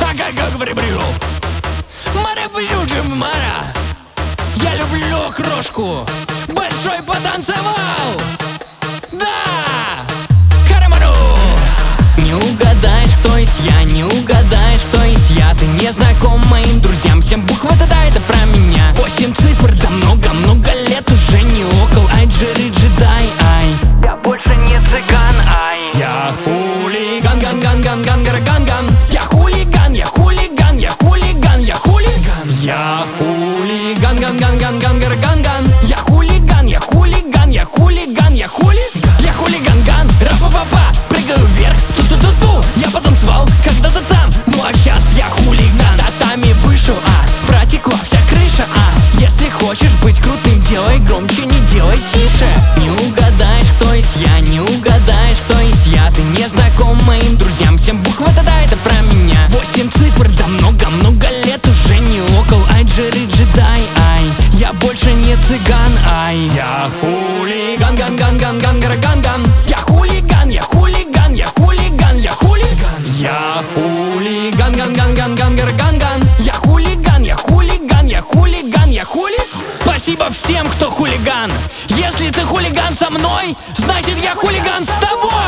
Я люблю крошку. Большой потанцевал. Да! Караману! Не угадаешь, кто есть я, не угадаешь, кто есть я. Ты не знаком моим друзьям, всем буква да, это про меня. 8 цифр, да много лет уже не около. Ай, джири, джедай, ай. Я больше не цыган, ай. Я хулиган, ган-ган-ган-ган, ган-ган. Я хулиган, я хулиган, я хулиган, я хулиган. Я хулиган, ган-ган-ган-ган, ган-ган. Я хулиган, я хулиган, я хулиган, я хулиган. Я хулиган-ган, ра-па-па-па. Прыгаю вверх, ту-ту-ту-ту. Я потанцевал когда-то там, ну а сейчас я хулиган. Татами вышел, протекла вся крыша, Если хочешь быть крутым, делай громче, не делай тише. Не угадаешь, кто есть я, не угадаешь, кто есть я. Ты не знаком моим друзьям, всем буква да, это про меня. 8 цифр, да много лет уже не около. Ай, джири, джедай, ай. Я больше не цыган, ай. Я хулиган, ган-ган-ган-ган, ган-ган. Я хулиган, я хулиган, я хулиган, я хулиган. Я хулиган, ган-ган-ган-ган, ган-ган. Я хулиган, я хулиган, я хулиган, я хулиган. Спасибо всем, кто хулиган. Если ты хулиган со мной, значит я хулиган с тобой.